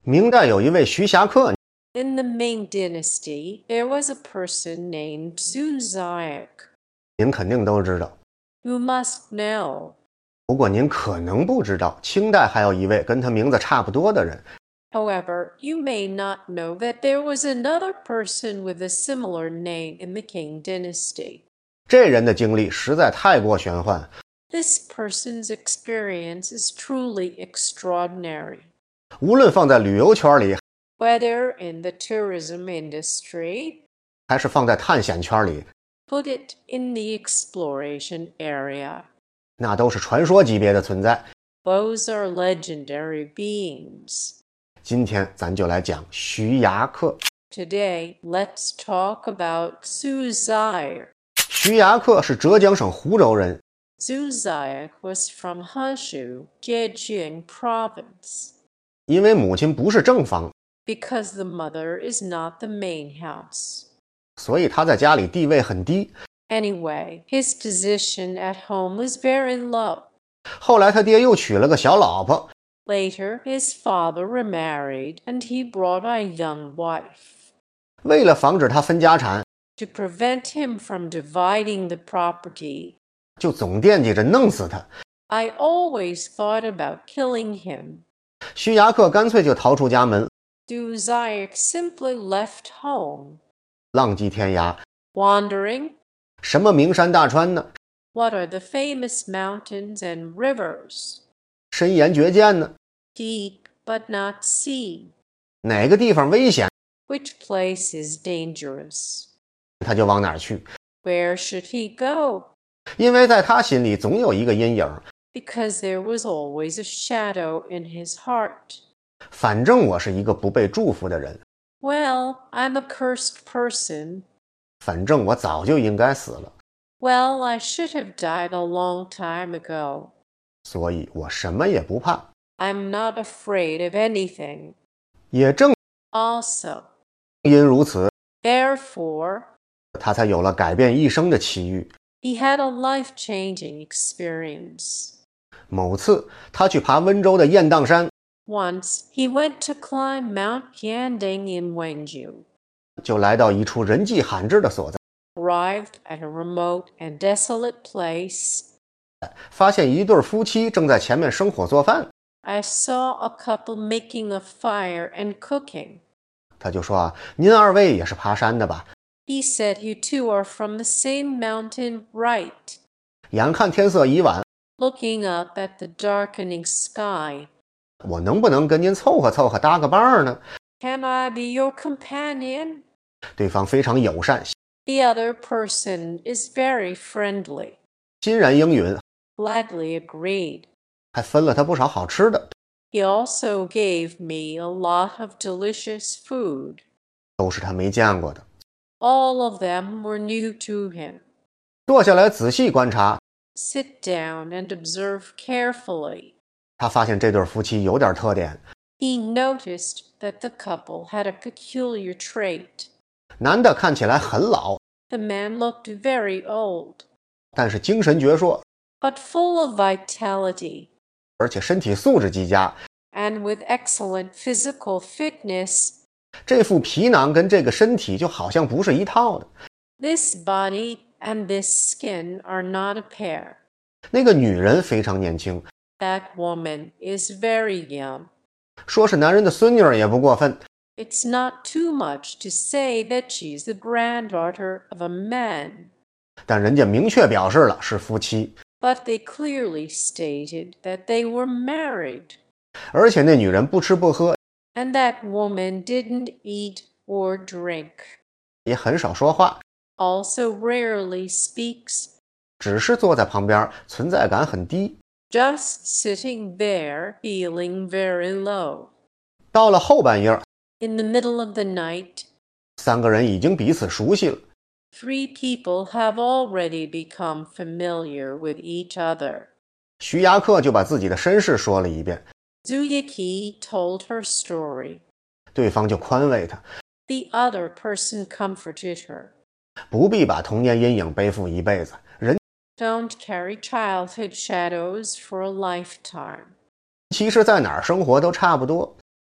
明代有一位徐霞客， In the Ming Dynasty, there was a person named Sun Zayak. 您肯定都知道。 You must know. 不过您可能不知道，清代还有一位跟他名字差不多的人。 However, you may not know that there was another person with a similar name in the Qing Dynasty. 这人的经历实在太过玄幻。 This person's experience is truly extraordinary. 无论放在旅游圈里， Whether in the tourism industry, 还是放在探险圈里， put it in the exploration area. 那都是传说级别的存在。 Those are legendary beings. 今天咱就来讲徐霞客。 Today, let's talk about Su Zayak. 徐霞客是浙江省湖州人， Su Zayak was from Hezhou, Zhejiang Province. 因为母亲不是正房， Because the mother is not the main house. 所以他在家里地位很低。 Anyway, his position at home was very low. 后来他爹又娶了个小老婆， Later, his father remarried and he brought a young wife. 为了防止他分家产， To prevent him from dividing the property, 就总惦记着弄死他。 I always thought about killing him. 徐霞客干脆就逃出家门， Su Zayak simply left home. 浪迹天涯。 Wandering? 什么名山大川呢？ What are the famous mountains and rivers? 深岩绝涧呢？ Deep but not sea. 哪个地方危险， Which place is dangerous? 他就往哪儿去。 Where should he go? 因为在他心里总有一个阴影， Because there was always a shadow in his heart. 反正我是一个不被祝福的人， Well, I'm a cursed person. 反正我早就应该死了， Well, I should have died a long time ago. 所以我什么也不怕。 I'm not afraid of anything. 也正 Also, 因如此， therefore, 他才有了改变一生的奇遇。 he had a life-changing experience. 某次他去爬温州的雁荡山， Once, he went to climb Mount Yanding in Wenzhou. 就来到一处人迹罕至的所在， Arrived at a remote and desolate place. 发现一对夫妻正在前面生火做饭。 I saw a couple making a fire and cooking. 他就说啊，您二位也是爬山的吧？ He said you two are from the same mountain, right? 眼看天色已晚， Looking up at the darkening sky. 我能不能跟您凑合凑合搭个伴儿呢？ Can I be your companion? 对方非常友善， The other person is very friendly. 欣然应允， Gladly agreed. 还分了他不少好吃的， He also gave me a lot of delicious food. 都是他没见过的。 All of them were new to him. 坐下来仔细观察， Sit down and observe carefully. 他发现这对夫妻有点特点。 He noticed that the couple had a peculiar trait. 男的看起来很老， The man looked very old, 但是精神矍铄， but full of vitality, 而且身体素质极佳。 and with excellent physical fitness. 这副皮囊跟这个身体就好像不是一套的。 This body and this skin are not a pair. 那个女人非常年轻， That woman is very young. 说是男人的孙女儿也不过分。 It's not too much to say that she's the granddaughter of a man. 但人家明确表示了是夫妻， But they clearly stated that they were married. 而且那女人不吃不喝， And that woman didn't eat or drink. 也很少说话， Also rarely speaks. 只是坐在旁边，存在感很低。 Just sitting there, feeling very low. 到了后半夜， In the middle of the night, 三个人已经彼此熟悉了。 three people have already become familiar with each other. 徐霞客就把自己的身世说了一遍， Zhu Yiqi told her story. 对方就宽慰他， The other person comforted her. 不必把童年阴影背负一辈子，人 Don't carry childhood shadows for a lifetime. 其实在哪儿生活都差不多。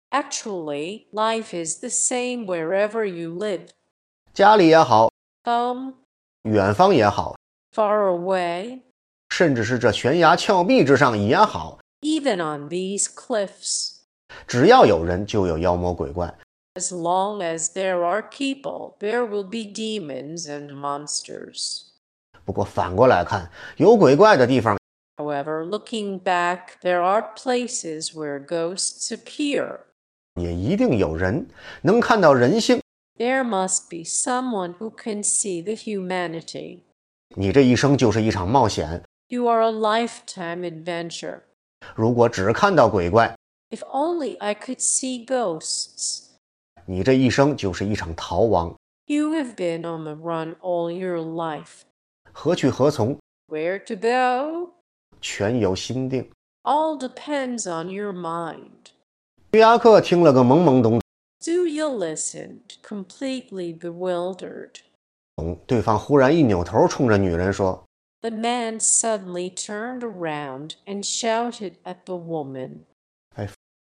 Actually, life is the same wherever you live. 家里也好， Home, 远方也好， far away, 甚至是这悬崖峭壁之上也好， even on these cliffs. 只要有人就有妖魔鬼怪。 As long as there are people, there will be demons and monsters. 不过反过来看，有鬼怪的地方， However, looking back, there are places where ghosts appear. 也一定有人能看到人性。 There must be someone who can see the humanity. 你这一生就是一场冒险， You are a lifetime adventure. 如果只看到鬼怪， If only I could see ghosts. 你这一生就是一场逃亡。 You have been on the run all your life. 何去何从， Where to go? 全由心定。 All depends on your mind. 约亚克听了个懵懵懂 Zuya listened, completely bewildered. 懂，对方忽然一扭头，冲着女人说 The man suddenly turned around and shouted at the woman. Hey.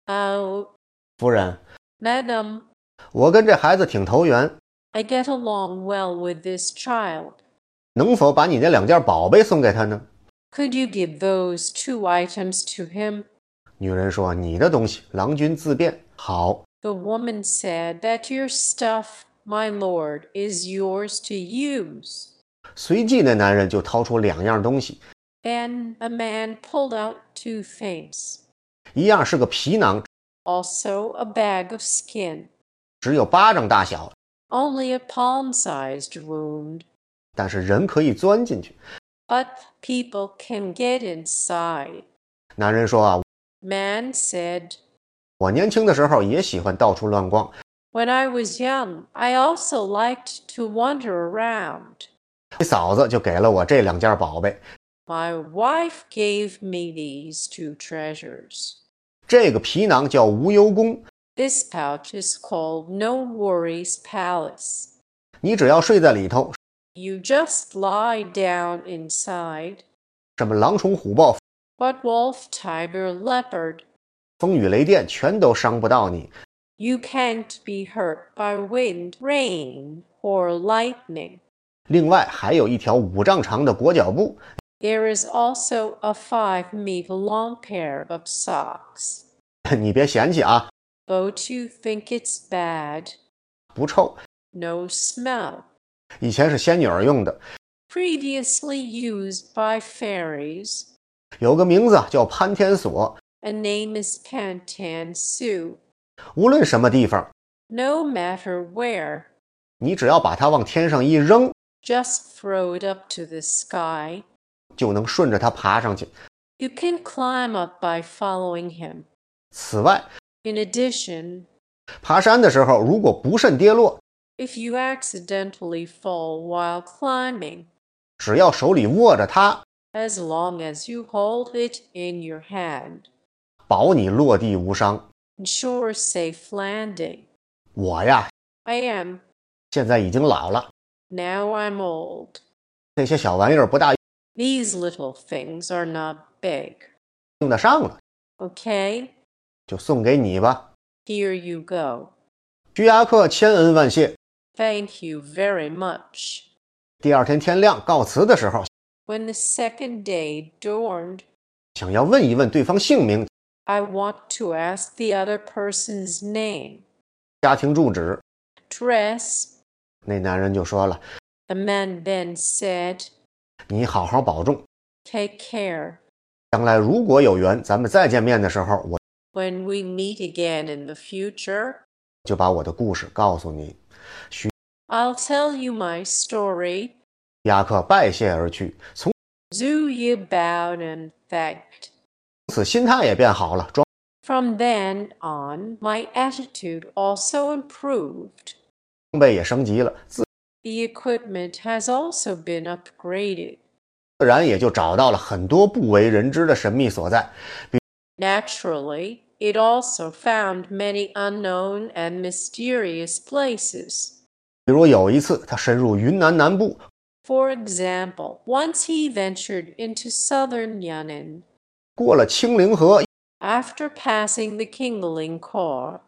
Oh, 夫人， madam, 我跟这孩子挺投缘， I get along well with this child. 能否把你那两件宝贝送给他呢？ Could you give those 2 items to him? 女人说，你的东西，郎君自便。好， The woman said that your stuff, my lord, is yours to use. 随即那男人就掏出2样东西， Then a man pulled out 2 things. 一样是个皮囊， Also a bag of skin. 只有巴掌大小， Only a palm-sized wound. 但是人可以钻进去。 But people can get inside. 男人说啊， Man said, 我年轻的时候也喜欢到处乱逛， When I was young, I also liked to wander around. 你嫂子就给了我这2件宝贝。 My wife gave me these 2 treasures. 这个皮囊叫无忧宫， This pouch is called No Worries Palace. 你只要睡在里头， You just lie down inside. 什么狼虫虎豹、 What wolf, tiger, leopard? 风雨雷电全都伤不到你。 You can't be hurt by wind, rain, or lightning. 另外还有一条5丈长的裹脚布， There is also a 5-meter long pair of socks. 你别嫌弃啊， Don't you think it's bad? 不臭， No smell. 以前是仙女儿用的， Previously used by fairies. 有个名字叫潘天锁。 A name is Pantan Su. 无论什么地方， No matter where, 你只要把它往天上一扔， just throw it up to the sky. 就能顺着它爬上去。 You can climb up by following him. 此外， In addition, 爬山的时候如果不慎跌落， if you accidentally fall while climbing, 只要手里握着它， as long as you hold it in your hand, 保你落地无伤。 ensure safe landing. 我呀， I am. 现在已经老了， Now I'm old. 这些小玩意儿不大 These little things are not big. 用得上了， Okay? 就送给你吧。 Here you go. 居亚克千恩万谢。 Thank you very much. 第二天天亮告辞的时候， When the second day dawned, 想要问一问对方姓名、 I want to ask the other person's name. 家庭住址。 Dress. 那男人就说了 The man then said, 你好好保重， Take care. 将来如果有缘咱们再见面的时候，我 When we meet again in the future, 就把我的故事告诉你。 I'll tell you my story. 亚克拜谢而去，从 Zuya bowed and thanked. 此心态也变好了，装 From then on, my attitude also improved. 备也升级了，自 The equipment has also been upgraded. 然也就找到了很多不为人知的神秘所在。 Naturally, it also found many unknown and mysterious places. 比如有一次，他深入云南南部， For example, once he ventured into southern Yan'an. 过了青陵河， After passing the Kingling Khor,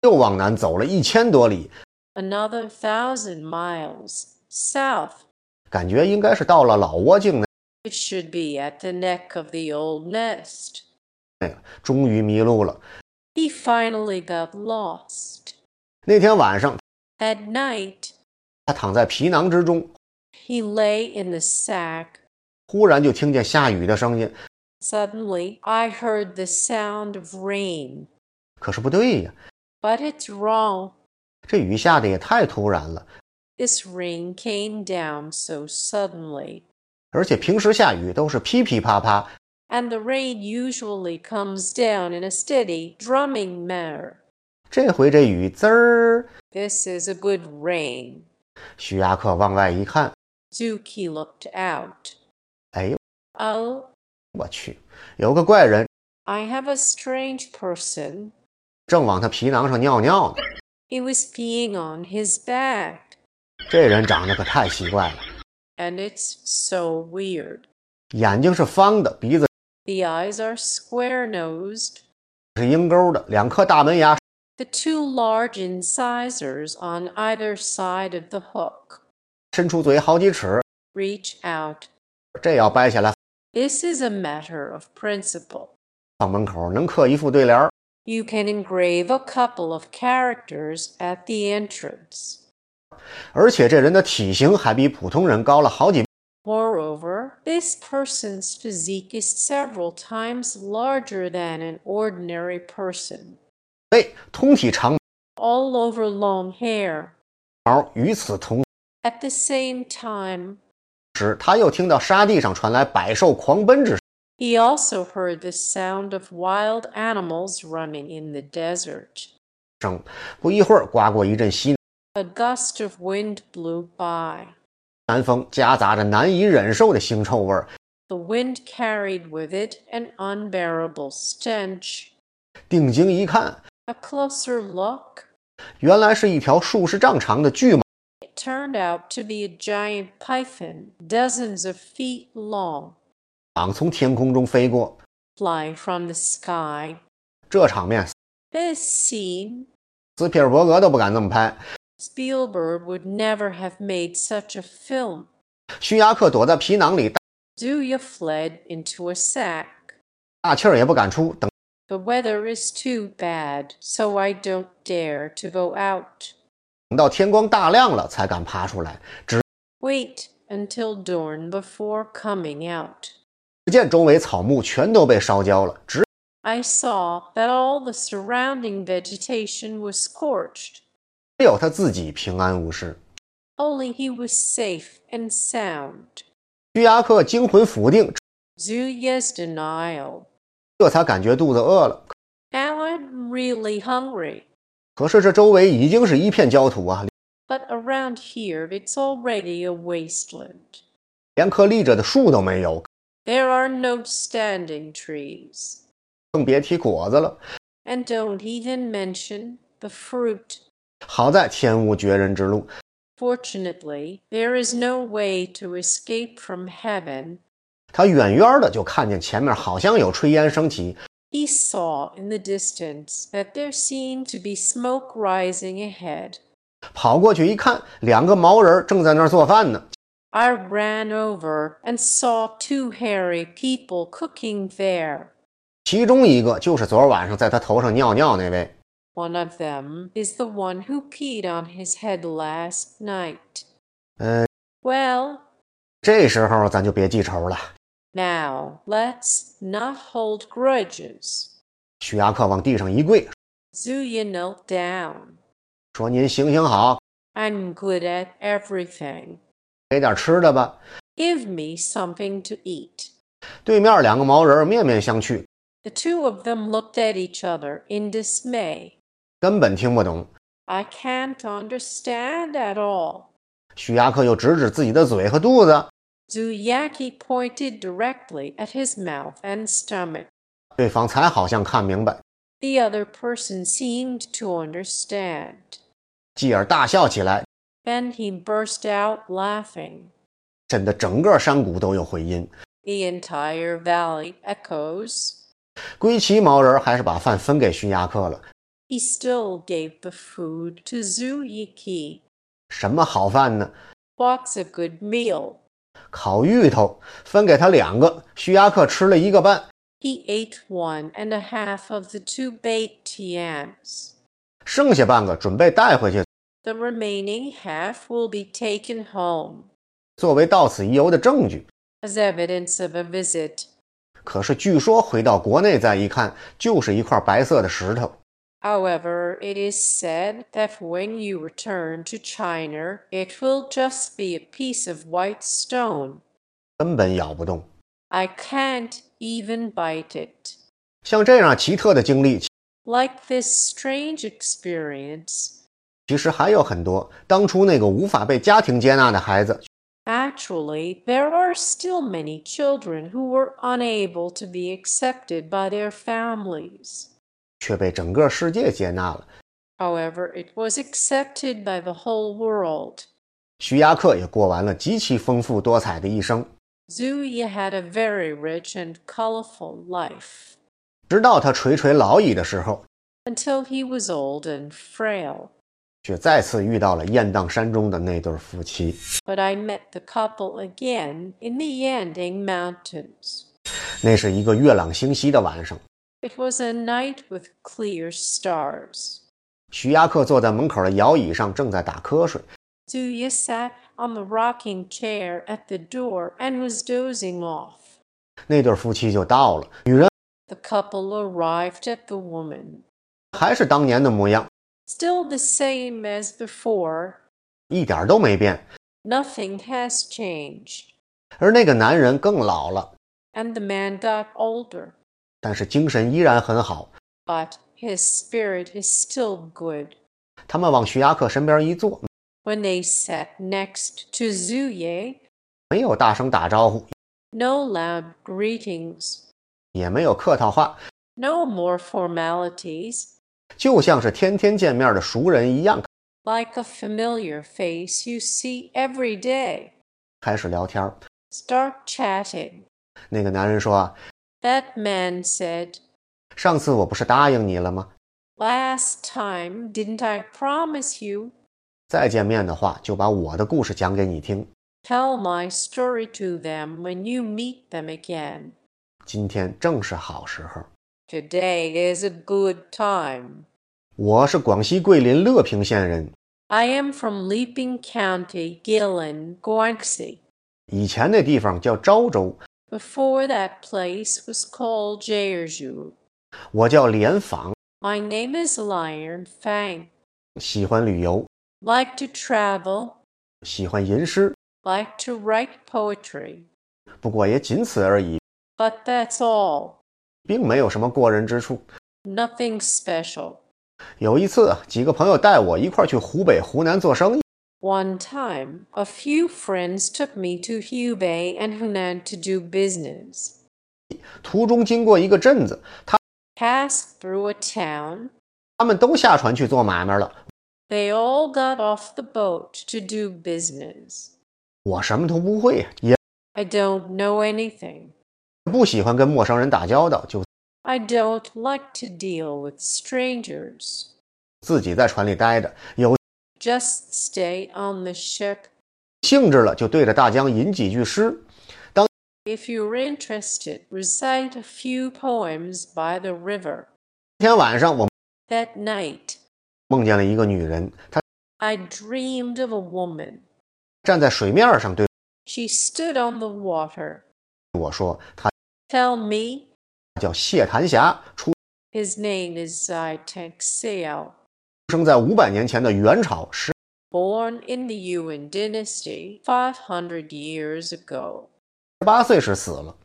又往南走了1000多里， Another 1,000 miles south. 感觉应该是到了老挝境内， It should be at the neck of the old nest. 终于迷路了。 He finally got lost. 那天晚上， At night, 他躺在皮囊之中， he lay in the sack. 忽然就听见下雨的声音。 Suddenly, I heard the sound of rain. 可是不对呀， But it's wrong. 这雨下的也太突然了， This rain came down so suddenly. 而且平时下雨都是噼噼啪啪， And the rain usually comes down in a steady, drumming manner. 这回这雨滋儿。 This is a good rain. 徐亚克往外一看， Zuki looked out. 哎， Oh, 我去，有个怪人 I have a strange person. 正往他皮囊上尿尿呢。 He was peeing on his back. 这人长得可太奇怪了， And it's so weird. 眼睛是方的，鼻子 The eyes are square-nosed. 是鹰钩的，2颗大门牙， The two large incisors on either side of the hook 伸出嘴好几尺， reach out. 这要掰下来 This is a matter of principle. 放门口能刻一副对联。 You can engrave a couple of characters at the entrance. 而且这人的体型还比普通人高了好几倍， Moreover, this person's physique is several times larger than an ordinary person. 通体长 All over long hair. 毛。与此同 At the same time, 时，他又听到沙地上传来百兽狂奔之 he also heard the sound of wild animals running in the desert. 声。不一会儿，刮过一阵西 A gust of wind blew by. 南风，夹杂着难以忍受的腥臭味儿。 The wind carried with it an unbearable stench. 定睛一看， A closer look, 原来是一条数十丈长的巨蟒， it turned out to be a giant python, dozens of feet long, 从天空中飞过。 fly from the sky. 这场面， This scene, 斯皮尔伯格都不敢这么拍。 Spielberg would never have made such a film. 徐亚克躲在皮囊里， Zuya fled into a sack. 大气儿也不敢出，等 The weather is too bad, so I don't dare to go out. 到天光大亮了才敢爬出来。只 Wait until dawn before coming out. 见周围草木全都被烧焦了，只 I saw that all the surrounding vegetation was scorched. 有他自己平安无事。 Only he was safe and sound. 徐亚克惊魂甫定， Zuya's denial. 这才感觉肚子饿了。 Now I'm really hungry. 可是这周围已经是一片焦土啊， But around here it's already a wasteland. 连棵立着的树都没有， There are no standing trees. 更别提果子了。 And don't even mention the fruit. 好在天无绝人之路， Fortunately, there is no way to escape from heaven. 他远远的就看见前面好像有炊烟升起， He saw in the distance that there seemed to be smoke rising ahead. 跑过去一看，2个毛人正在那儿做饭呢。 I ran over and saw 2 hairy people cooking there. 其中一个就是昨晚上在他头上尿尿那位。 One of them is the one who peed on his head last night. 呃， Well, 这时候咱就别记仇了。 now let's not hold grudges. 徐亚克往地上一跪， Zuya knelt down. 说：“您行行好， I'm good at everything. 给点吃的吧。 Give me something to eat. ” 对面2个毛人面面相觑， The 2 of them looked at each other in dismay. 根本听不懂。 I can't understand at all. 徐亚克又指指自己的嘴和肚子， Zuyaki pointed directly at his mouth and stomach. 对方才好像看明白， The other person seemed to understand. 继而大笑起来， Then he burst out laughing. 震得整个山谷都有回音。 The entire valley echoes. 归齐毛人还是把饭分给徐亚克了， He still gave the food to Zhu Yiki. 什么好饭呢？ What's a good meal? 烤芋头，分给他2个，徐亚克吃了1个半， He ate 1.5 of the 2 baked yams. 剩下半个准备带回去， The remaining half will be taken home 作为到此一游的证据。 as evidence of a visit. 可是据说回到国内再一看，就是一块白色的石头。 However, it is said that when you return to China, it will just be a piece of white stone. 根本咬不动。 I can't even bite it. 像这样奇特的经历， Like this strange experience, 其实还有很多。当初那个无法被家庭接纳的孩子， actually, there are still many children who were unable to be accepted by their families. 却被整个世界接纳了。 However, it was accepted by the whole world. 徐亚克也过完了极其丰富多彩的一生， Zhu Yi had a very rich and colorful life 直到他垂垂老矣的时候， until he was old and frail. 却再次遇到了雁荡山中的那对夫妻。 But I met the couple again in the Yanding Mountains. 那是一个月朗星稀的晚上， It was a night with clear stars. 徐亚克坐在门口的摇椅上，正在打瞌睡。 Zhu Yi sat on the rocking chair at the door and was dozing off. 那对夫妻就到了，女人 The couple arrived at the woman, 还是当年的模样， still the same as before. 一点都没变。 Nothing has changed. 而那个男人更老了， And the man got older, 但是精神依然很好。 but his spirit is still good. 他们往徐亚克身边一坐， When they sat next to Zhu Ye, 没有大声打招呼， no loud greetings, 也没有客套话， no more formalities. 就像是天天见面的熟人一样， Like a familiar face you see every day. 开始聊天。 Start chatting. 那个男人说啊， That man said, 上次我不是答应你了吗？ Last time, didn't I promise you? 再见面的话，就把我的故事讲给你听。 Tell my story to them when you meet them again. 今天正是好时候。 Today is a good time. 我是广西桂林乐平县人， I am from Liping County, Guilin, Guangxi. 以前那地方叫昭州， Before that place was called Jeju. 我叫连访， My name is Lion Fang. 喜欢旅游， Like to travel, 喜欢吟诗， like to write poetry. 不过也仅此而已， But that's all. 并没有什么过人之处。 Nothing special. 有一次，几个朋友带我一块去湖北、湖南做生意， One time, a few friends took me to Hubei and Hunan to do business. 途中经过一个镇子， Passed through a town. 他们都下船去做买卖了。 They all got off the boat to do business. 我什么都不会，也 I don't know anything. 不喜欢跟陌生人打交道，就 I don't like to deal with strangers. 自己在船里待着。有 Just stay on the ship. 兴致了，就对着大江吟几句诗。 If you're interested, recite a few poems by the river. 那天晚上，我 That night, 梦见了一个女人，她 I dreamed of a woman. 站在水面上对 She stood on the water. 我说，她 Tell me, 叫谢檀霞，出 his name is Zai Texiao. 生在500年前的元朝 Born in the Yuan dynasty 500 years ago. ，18岁时死了，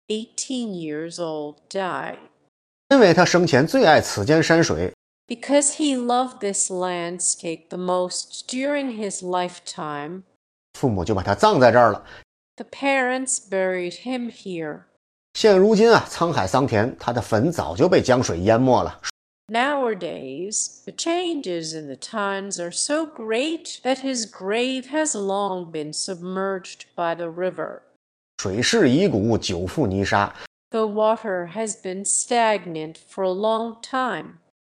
18 years old, died. 因为他生前最爱此间山水， Because he loved this landscape the most during his lifetime, 父母就把他葬在这儿了。 the parents buried him here. 现如今啊，沧海桑田，他的坟早就被江水淹没了。 Nowadays, the changes in the times are so great that his grave has long been submerged by the river. 水势已古，久覆泥沙， The water has been stagnant for a long time.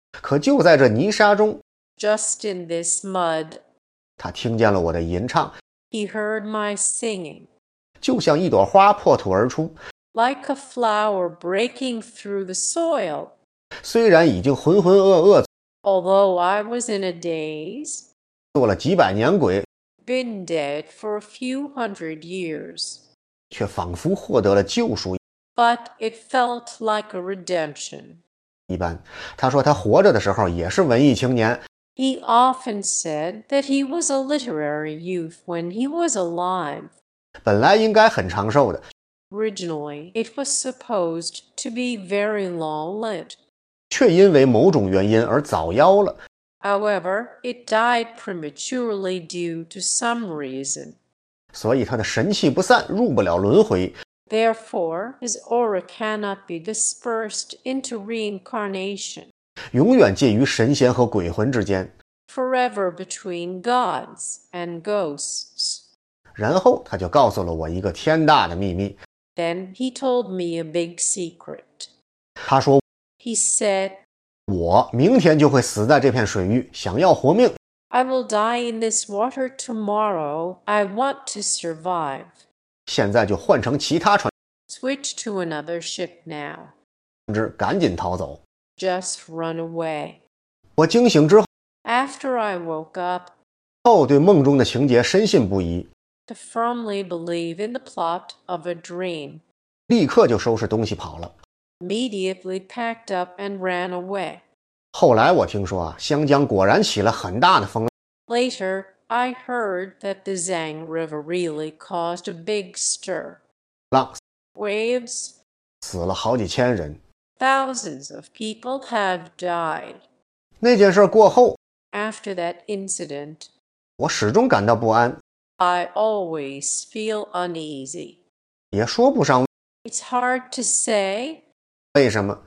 可就在这泥沙中， Just in this mud, 他听见了我的吟唱， he heard my singing, 就像一朵花破土而出。 like a flower breaking through the soil. 虽然已经浑浑噩噩， Although I was in a daze, 做了几百年鬼， been dead for a few hundred years, 却仿佛获得了救赎 but it felt like a redemption. 一般。他说他活着的时候也是文艺青年， He often said that he was a literary youth when he was alive. 本来应该很长寿的， Originally, it was supposed to be very long-lived. 却因为某种原因而早夭了。 However, it died prematurely due to some reason. 所以他的神气不散，入不了轮回。 Therefore, his aura cannot be dispersed into reincarnation, 永远介于神仙和鬼魂之间。 forever between gods and ghosts. 然后他就告诉了我一个天大的秘密。 Then he told me a big secret. 他说 He said, 我明天就会死在这片水域，想要活命， I will die in this water tomorrow. I want to survive. 现在就换成其他船 Switch to another ship now. 只，赶紧逃走。 Just run away. 我惊醒之 After I woke up, 后，对梦中的情节深信不疑， to firmly believe in the plot of a dream, 立刻就收拾东西跑了。 immediately packed up and ran away. 后来我听说湘江果然起了很大的风 Later, I heard that the Zhang River really caused a big stir. 浪， Waves, 死了好几千人。 thousands of people have died. 那件事过后， After that incident, 我始终感到不安， I always feel uneasy. 也说不上 It's hard to say 为什么。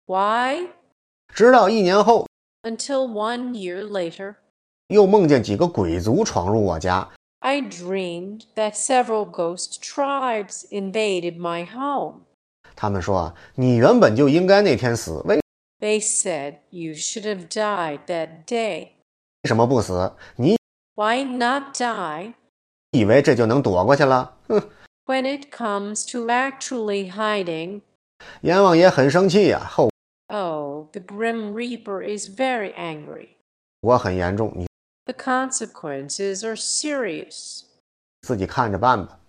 why 直到1年后， until 1 year later, 又梦见几个鬼族闯入我家， I dreamed that several ghost tribes invaded my home. 他们说你原本就应该那天死，为 They said you should have died that day. 什么不死？你 Why not die? 以为这就能躲过去了？哼！ When it comes to actually hiding, 阎王爷很生气呀、后 oh, the Grim Reaper is very angry. 果很严重，你 The consequences are serious. 自己看着办吧。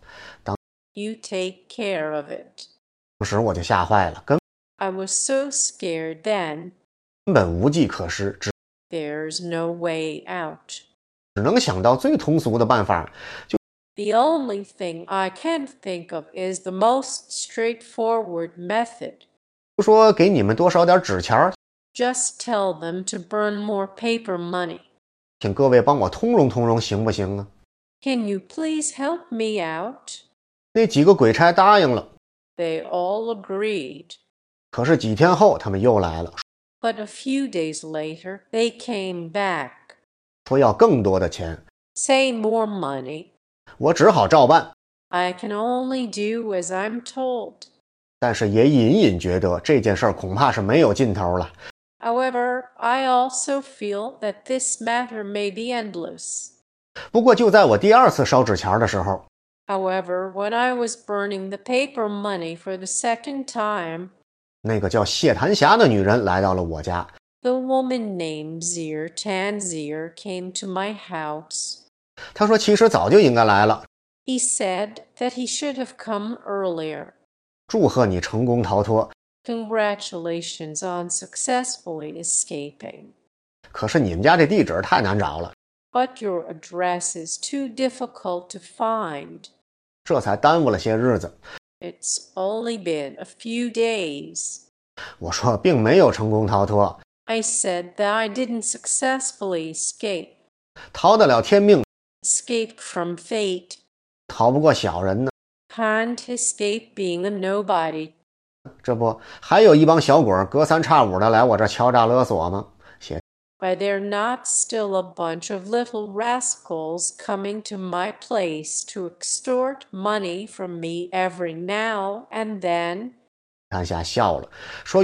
You take care of it. 当时我就吓坏了，根 I was so scared then. 本无计可施，只 There's no way out. 能想到最通俗的办法， The only thing I can think of is the most straightforward method. 就说给你们多少点纸钱儿， Just tell them to burn more paper money. 请各位帮我通融通融，行不行啊？ Can you please help me out? 那几个鬼差答应了， They all agreed. 可是几天后他们又来了， But a few days later, they came back. 说要更多的钱， Say more money. 我只好照办， I can only do as I'm told. 但是也隐隐觉得这件事儿恐怕是没有尽头了。 However, I also feel that this matter may be endless. 不过就在我第2次烧纸钱的时候， However, when I was burning the paper money for the second time, 那个叫谢檀霞的女人来到了我家， the woman named Zir Tanzir came to my house. 她说其实早就应该来了， He said that he should have come earlier. 祝贺你成功逃脱。 Congratulations on successfully escaping. 可是你们家这地址太难找了， But your address is too difficult to find. 这才耽误了些日子。 It's only been a few days. 我说并没有成功逃脱， I said that I didn't successfully escape. 逃得了天命， Escaped from fate. 逃不过小人呢。 Can't escape being a nobody. 这不还有一帮小鬼隔三差五的来我这敲诈勒索吗？ Why, they're not still a bunch of little rascals coming to my place to extort money from me every now and then. 谭霞笑了，说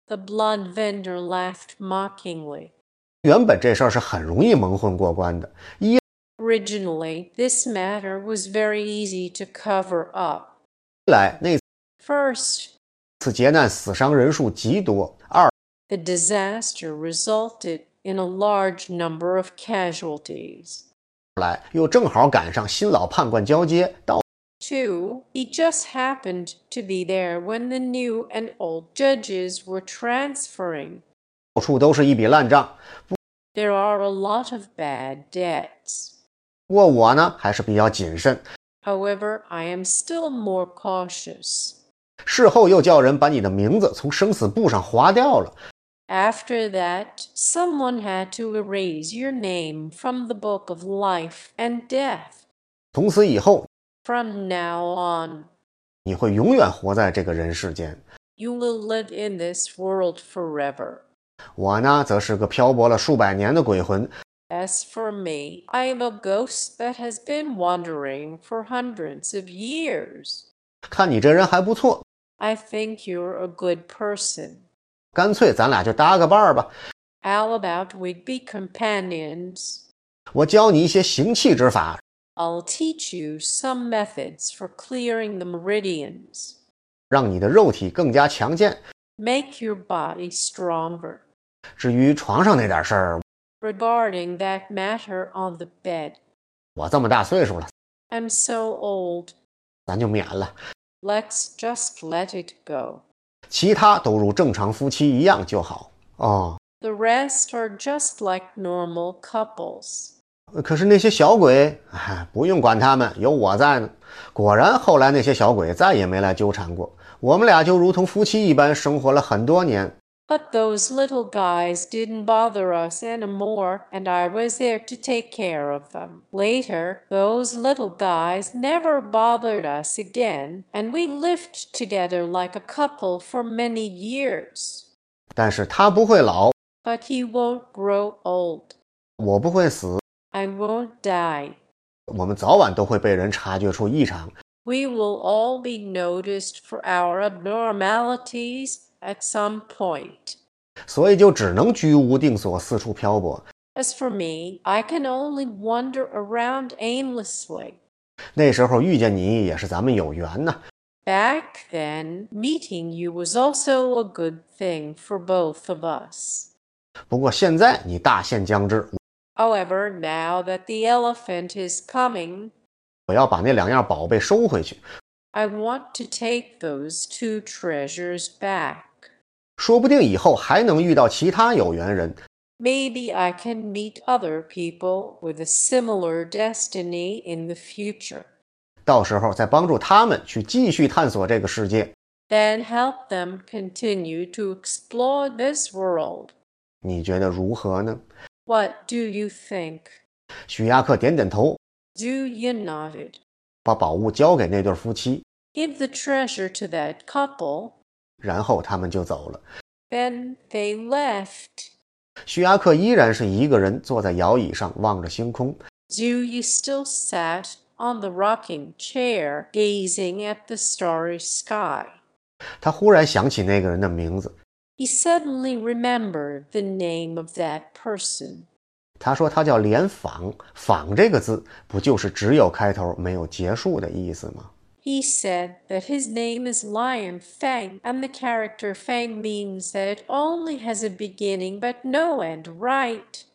The blood vendor laughed mockingly. 原本这事儿是很容易蒙混过关的，一 Originally, this matter was very easy to cover up. 来那 First, 次劫难死伤人数极多，二 the disaster resulted in a large number of casualties. 来又正好赶上新老判官交接，到 Two, he just happened to be there when the new and old judges were transferring. 处都是一笔烂账。 There are a lot of bad debts. 不过我呢还是比较谨慎， However, I am still more cautious. 事后又叫人把你的名字从生死簿上划掉了。 After that, someone had to erase your name from the book of life and death. 从此以后， From now on, 你会永远活在这个人世间。 you will live in this world forever. 我呢，则是个漂泊了数百年的鬼魂。 As for me, I am a ghost that has been wandering for hundreds of years. 看你这人还不错， I think you're a good person. 干脆咱俩就搭个伴儿吧。 How about we be companions? 我教你一些行气之法， I'll teach you some methods for clearing the meridians. 让你的肉体更加强健。 Make your body stronger. 至于床上那点事儿， Regarding that matter on the bed, 我这么大岁数了， I'm so old. 咱就免了。 Let's just let it go. 其他都如正常夫妻一样就好。哦， The rest are just like normal couples. 可是那些小鬼，不用管他们，有我在呢。果然，后来那些小鬼再也没来纠缠过，我们俩就如同夫妻一般生活了很多年。 But those little guys didn't bother us anymore, and I was there to take care of them. Later, those little guys never bothered us again, and we lived together like a couple for many years. 但是他不会老， But he won't grow old. 我不会死， I won't die. 我们早晚都会被人察觉出异常。 We will all be noticed for our abnormalities at some point. 所以就只能居无定所，四处漂泊。 As for me, I can only wander around aimlessly. 那时候遇见你也是咱们有缘呐。 Back then, meeting you was also a good thing for both of us. 不过现在你大限将至， However, now that the elephant is coming, 我要把那两样宝贝收回去。 I want to take those two treasures back. 说不定以后还能遇到其他有缘人。 Maybe I can meet other people with a similar destiny in the future. 到时候再帮助他们去继续探索这个世界。 Then help them continue to explore this world. 你觉得如何呢？ What do you think? 许亚克点点头， Do you nodded? 把宝物交给那对夫妻， Give the treasure to that couple. 然后他们就走了。 Then they left. 许亚克依然是一个人坐在摇椅上望着星空。 Dewey still sat on the rocking chair, gazing at the starry sky. 他忽然想起那个人的名字， He suddenly remembered the name of that person. 他说他叫连访，访这个字不就是只有开头没有结束的意思吗？ He said that his name is Lion Fang, and the character Fang means that it only has a beginning but no end, right?